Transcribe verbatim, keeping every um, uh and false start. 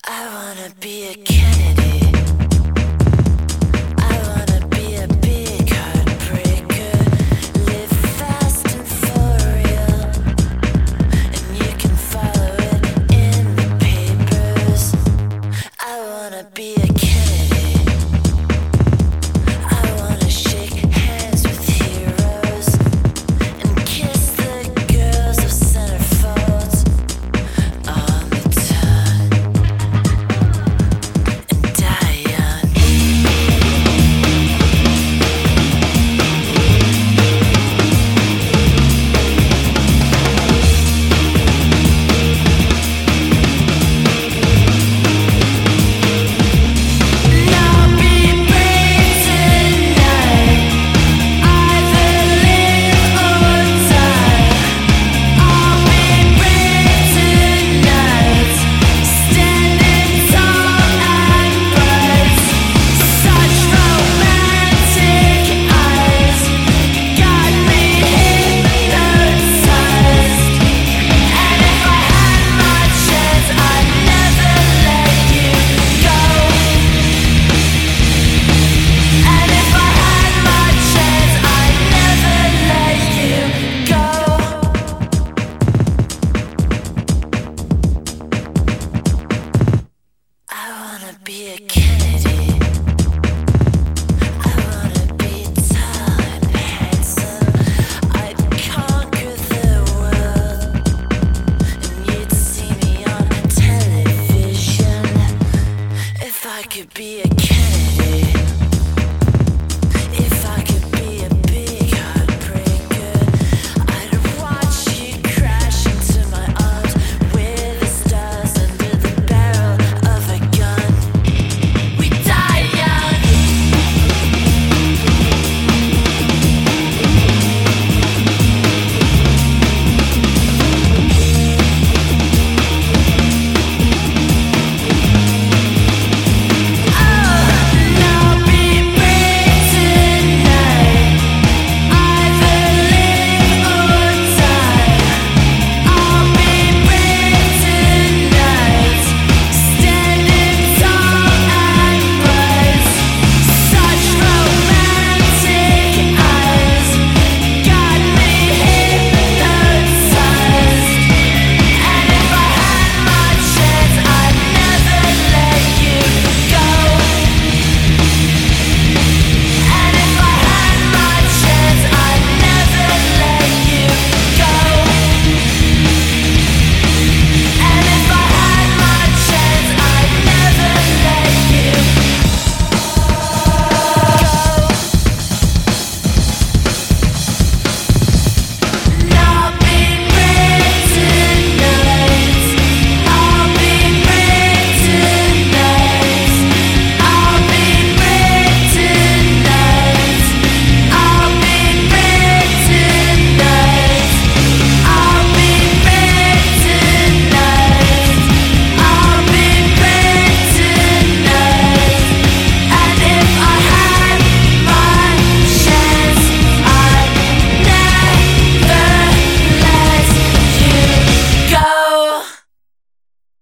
I wanna be a Kennedy. I wanna be a big heartbreaker. Live fast and for real. And you can follow it in the papers. I wanna be a Kennedy. I wanna shake hands with heroes and kiss the girls of centerfolds all the time and die young. Now be brave tonight. Either live or die. I'll be brave tonight. Standing tall and bright. Such romantic eyes got me hypnotized. And if I had my chance, I'd never let you go. And if I had my chance, I'd never let you go. I wanna be a Kennedy.